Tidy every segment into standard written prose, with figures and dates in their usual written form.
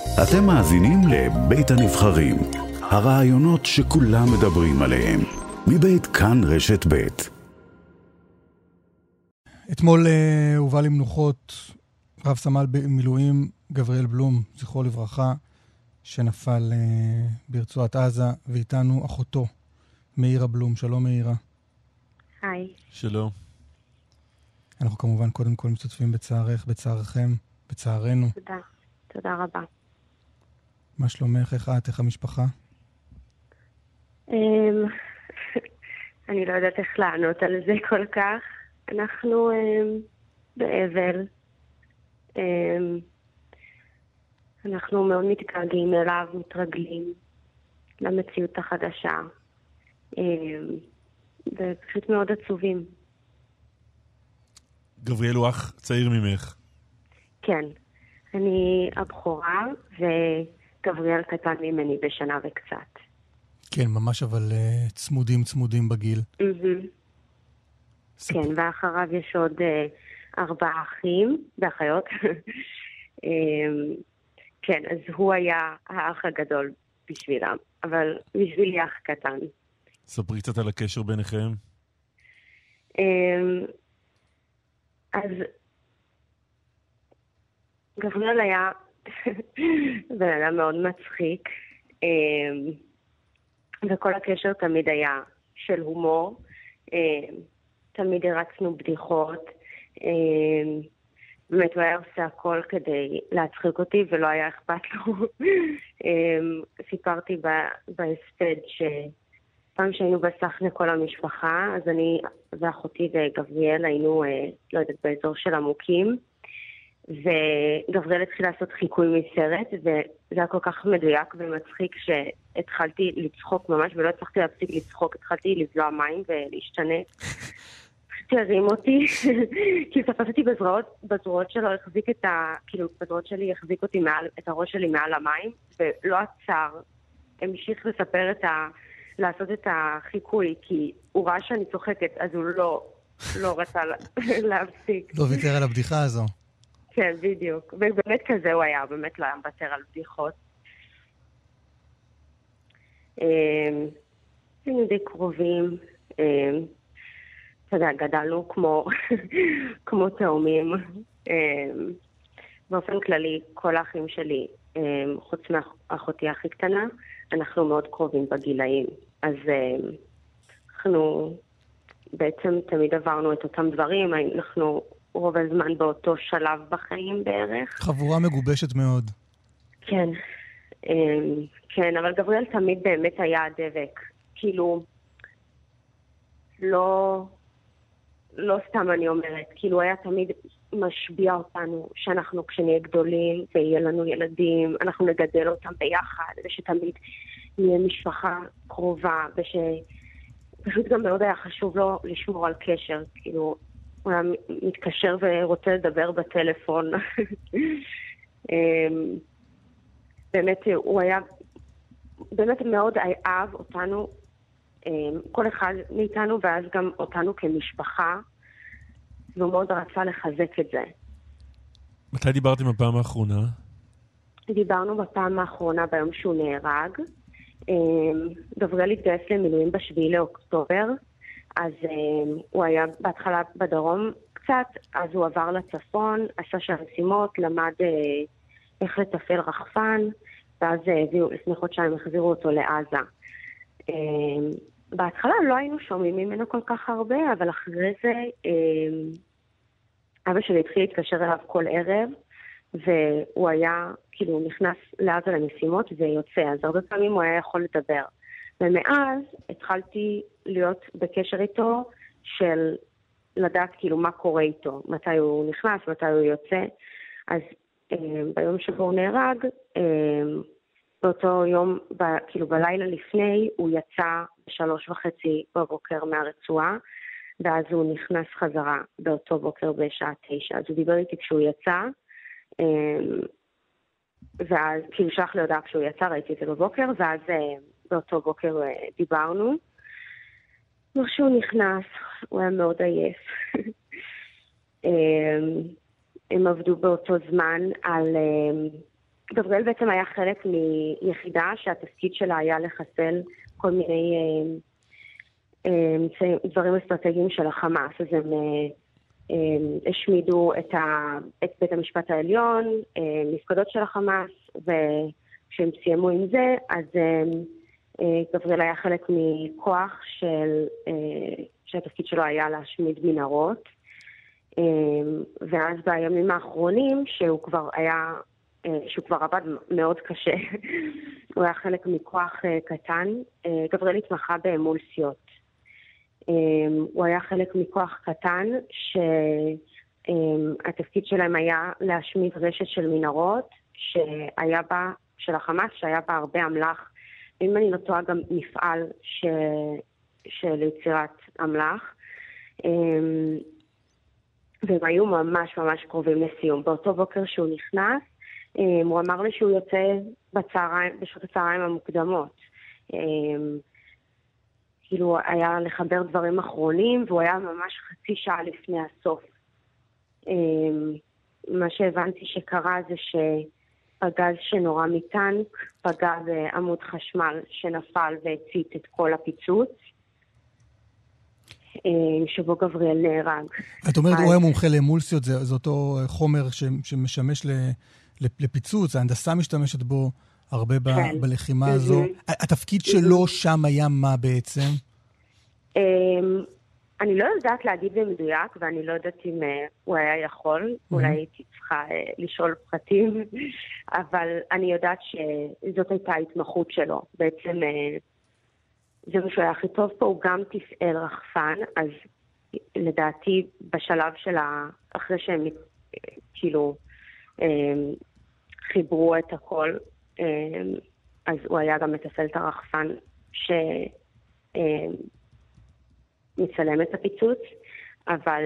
אתם מאזינים לבית הנבחרים, הרעיונות שכולם מדברים עליהם, מבית כאן רשת בית. אתמול הובא למנוחות רב סמל במילואים גבריאל בלום, זכרו לברכה, שנפל ברצועת עזה, ואיתנו אחותו, מאירה בלום. שלום מאירה. היי. שלום. אנחנו כמובן קודם כל משתתפים בצערך, בצערכם, בצערנו. תודה, תודה רבה. מה שלומך? איך את? איך המשפחה? אני לא יודעת איך לענות על זה כל כך. אנחנו באבל. אנחנו מאוד מתגעגעים אליו, מתרגלים למציאות החדשה. ופשוט מאוד עצובים. גבריאל הוא אח צעיר ממך. כן. אני הבכורה, וגבריאל קטן ממני בשנה וקצת. כן, ממש, אבל צמודים בגיל. כן, ואחריו יש עוד 4 אחים ואחיות. כן, אז הוא היה האח הגדול בשבילם, אבל בשבילי אח קטן. ספרי קצת על הקשר ביניכם. אז גבריאל היה בן אדם מאוד מצחיק, וכל הקשר תמיד היה של הומור. תמיד הרצנו בדיחות. באמת הוא היה עושה הכל כדי להצחיק אותי, ולא היה אכפת לו. סיפרתי בהספד שפעם שהיינו בסחנה כל המשפחה, אז אני ואחותי וגבריאל היינו, לא יודעת, באזור של עמוקים, וגבריאל התחיל לעשות חיקוי מסרט, וזה היה כל כך מדויק ומצחיק שהתחלתי לצחוק ממש, ולא הצלחתי להפסיק לצחוק, התחלתי לבלוע מים ולהשתנק. תרים אותי, כי תפס אותי בזרועות שלו, בזרועות שלי החזיק אותי את הראש שלי מעל המים, ולא עצר, המשיך לעשות את החיקוי, כי הוא ראה שאני צוחקת, אז הוא לא רצה להפסיק. לא ויתר על הבדיחה הזו. כן, בדיוק. ובאמת כזה הוא היה, באמת לא היה מוותר על בדיחות. היינו די קרובים, אתה יודע, גדלנו כמו תאומים. באופן כללי, כל האחים שלי, חוץ מאחותי הכי קטנה, אנחנו מאוד קרובים בגילאים. אז אנחנו בעצם תמיד עברנו את אותם דברים, אנחנו רוב הזמן באותו שלב בחיים בערך. חבורה מגובשת מאוד. כן, כן, אבל גבריאל תמיד באמת היה הדבק. כאילו, לא סתם אני אומרת, כאילו היה תמיד משביע אותנו שאנחנו כשנהיה גדולים ויהיה לנו ילדים, אנחנו נגדל אותם ביחד, ושתמיד נהיה משפחה קרובה, ושפשוט גם מאוד היה חשוב לו לשמור על קשר, כאילו הוא היה מתקשר ורוצה לדבר בטלפון. באמת הוא היה באמת מאוד אהב אותנו, כל אחד מאיתנו, ואז גם אותנו כמשפחה, והוא מאוד רצה לחזק את זה. מתי דיברתם בפעם האחרונה? דיברנו בפעם האחרונה ביום שהוא נהרג. גבריאל התגייס למילואים ב7 לאוקטובר, אז הוא היה בהתחלה בדרום קצת, אז הוא עבר לצפון, עשה שם משימות, למד איך לתפעל רחפן, ואז לפני חודשיים החזירו אותו לעזה. בהתחלה לא היינו שומעים ממנו כל כך הרבה, אבל אחרי זה אבא שלי התחיל להתקשר אליו כל ערב, והוא היה, כאילו, נכנס לעזה למשימות ויוצא, אז הרבה פעמים הוא היה יכול לדבר. ומאז התחלתי להיות בקשר איתו של לדעת כאילו מה קורה איתו, מתי הוא נכנס, מתי הוא יוצא. אז ביום שבו הוא נהרג, באותו יום, כאילו בלילה לפני, הוא יצא 3:30 בבוקר מהרצועה, ואז הוא נכנס חזרה באותו בוקר בשעה 9. אז הוא דיבר איתי כשהוא יצא, ואז כאילו שלח לי הודעה כשהוא יצא, ראיתי את זה בבוקר, ואז באותו בוקר דיברנו. כשהוא נכנס, הוא היה מאוד עייף. הם עבדו באותו זמן על גבריאל בעצם היה חלק מיחידה שהתפקיד שלה היה לחסל כל מיני דברים אסטרטגיים של החמאס. אז הם השמידו את בית המשפט העליון, מפקדות של החמאס, וכשהם סיימו עם זה, אז גבריאל היה חלק מכוח שהתפקיד שלו היה להשמיד מנהרות. ואז בימים האחרונים, שהוא כבר עבד מאוד קשה, הוא היה חלק מכוח קטן. גבריאל התמחה באמולסיות. הוא היה חלק מכוח קטן שהתפקיד שלהם היה להשמיד רשת של מנהרות של החמאס, שהיה בה הרבה אמל"ח. אם אני לא טועה, גם מפעל של יצירת אמל"ח. והם היו ממש ממש קרובים לסיום. באותו בוקר שהוא נכנס, הוא אמר לי שהוא יוצא בשעות הצהריים המוקדמות. כאילו היה לחבר דברים אחרונים, והוא היה ממש חצי שעה לפני הסוף. מה שהבנתי שקרה זה שפגז שנורא מטנק, פגע בעמוד חשמל שנפל והצית את כל הפיצוץ, שבו גבריאל נהרג. את אומרת, הוא היה מומחה לאמולסיות, זה אותו חומר שמשמש לפיצוץ, ההנדסה משתמשת בו הרבה בלחימה הזו. התפקיד שלו שם היה מה בעצם? אני לא יודעת להגיד במדויק, ואני לא יודעת אם הוא היה יכול, אולי הייתי צריכה לשאול פרטים, אבל אני יודעת שזאת הייתה ההתמחות שלו. בעצם זה מה שהוא היה הכי טוב פה, הוא גם תפעל רחפן, אז לדעתי בשלב אחרי שהם כאילו חיברו את הכל, אז הוא היה גם מתפעל את הרחפן שמצלם את הפיצוץ, אבל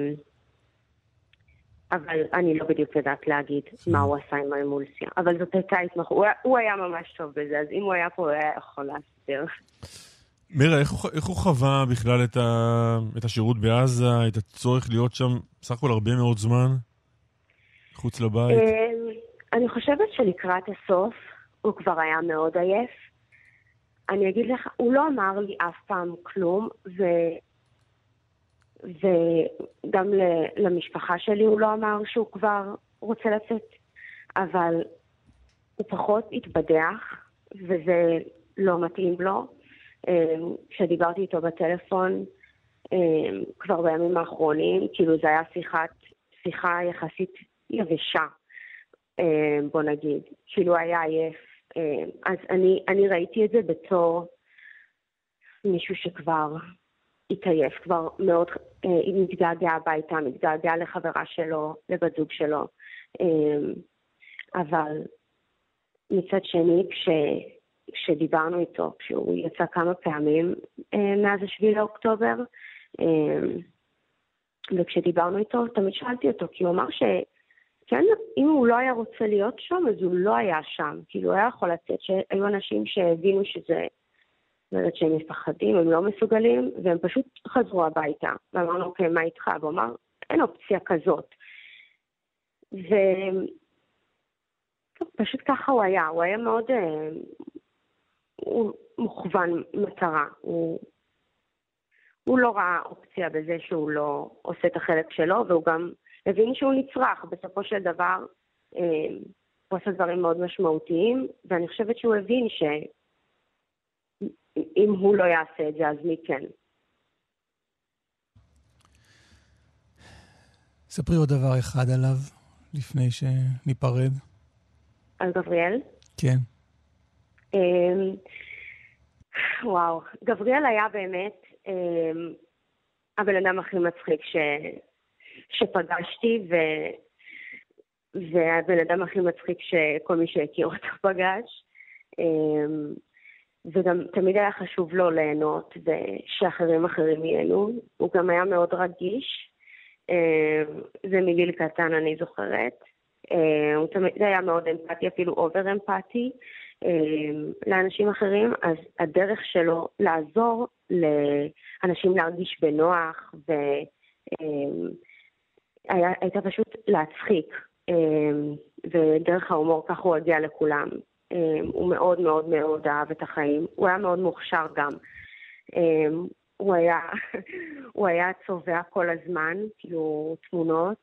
אני לא בדיוק יודעת להגיד מה הוא עשה עם האמולסיה. אבל זאת הייתה התמחות, הוא היה ממש טוב בזה, אז אם הוא היה פה, הוא היה יכול להסביר. מירה, איך הוא חווה בכלל את השירות בעזה, את הצורך להיות שם בסך הכל הרבה מאוד זמן, חוץ לבית? אני חושבת שלקראת הסוף הוא כבר היה מאוד עייף. אני אגיד לך, הוא לא אמר לי אף פעם כלום, וגם למשפחה שלי הוא לא אמר שהוא כבר רוצה לצאת, אבל הוא פחות התבדח, וזה לא מתאים לו. כשדיברתי איתו בטלפון כבר בימים האחרונים, כאילו זה היה שיחה יחסית יבשה, בוא נגיד, כאילו היה עייף. אז אני ראיתי את זה בתור מישהו שכבר התעייף, כבר מאוד מתגעגע הביתה, מתגעגע לחברה שלו, לבת זוג שלו. אבל מצד שני, כשדיברנו איתו, כשהוא יצא כמה פעמים מאז 7 לאוקטובר, וכשדיברנו איתו, תמיד שאלתי אותו, כי הוא אמר שכן, אם הוא לא היה רוצה להיות שם, אז הוא לא היה שם. כאילו, הוא היה יכול לצאת שהיו אנשים שהבינו שזה, לא יודעת שהם מפחדים, הם לא מסוגלים, והם פשוט חזרו הביתה. ואמרנו, אוקיי, מה איתך? והוא אמר, אין אופציה כזאת. פשוט ככה הוא היה מאוד, הוא מוכוון מטרה, הוא לא ראה אופציה בזה שהוא לא עושה את החלק שלו, והוא גם הבין שהוא נצרך. בסופו של דבר, הוא עושה דברים מאוד משמעותיים, ואני חושבת שהוא הבין שאם הוא לא יעשה את זה, אז מי כן. ספרי עוד דבר אחד עליו, לפני שניפרד. על גבריאל? כן. וואו, גבריאל היה באמת הבן אדם הכי מצחיק שפגשתי, והבן אדם הכי מצחיק שכל מי שהכיר אותו פגש. וגם תמיד היה חשוב לו ליהנות ושאחרים אחרים ייהנו. הוא גם היה מאוד רגיש. זה מגיל קטן אני זוכרת. הוא תמיד היה מאוד אמפתי, אפילו אובר אמפתי לאנשים אחרים. אז הדרך שלו לעזור לאנשים להרגיש בנוח הייתה פשוט להצחיק. ודרך ההומור ככה הוא הגיע לכולם. הוא מאוד מאוד מאוד אהב את החיים. הוא היה מאוד מוכשר גם. הוא היה צובע כל הזמן, כאילו תמונות,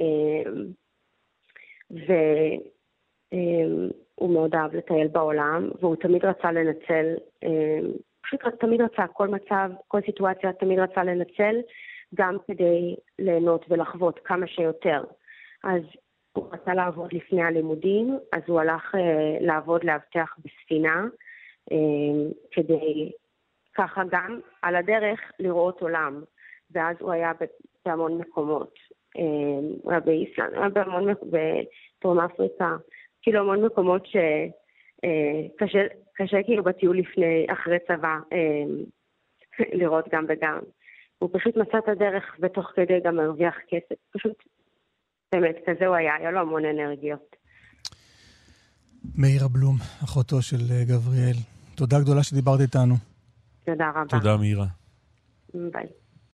והוא מאוד אהב לטייל בעולם, והוא תמיד רצה לנצל, פשוט תמיד רצה, כל מצב, כל סיטואציה תמיד רצה לנצל, גם כדי ליהנות ולחוות כמה שיותר. אז הוא רצה לעבוד לפני הלימודים, אז הוא הלך לעבוד לאבטח בספינה, כדי ככה גם על הדרך לראות עולם. ואז הוא היה בהמון מקומות. הוא היה באיסלנד, הוא היה בהמון בדרום אפריקה, כאילו המון מקומות שקשה כאילו בטיול לפני, אחרי צבא, לראות גם וגם. הוא פשוט מצא את הדרך ותוך כדי גם מרוויח כסף. פשוט באמת, כזה הוא היה לו המון אנרגיות. מאירה בלום, אחותו של גבריאל. תודה גדולה שדיברת איתנו. תודה רבה. תודה מאירה. ביי.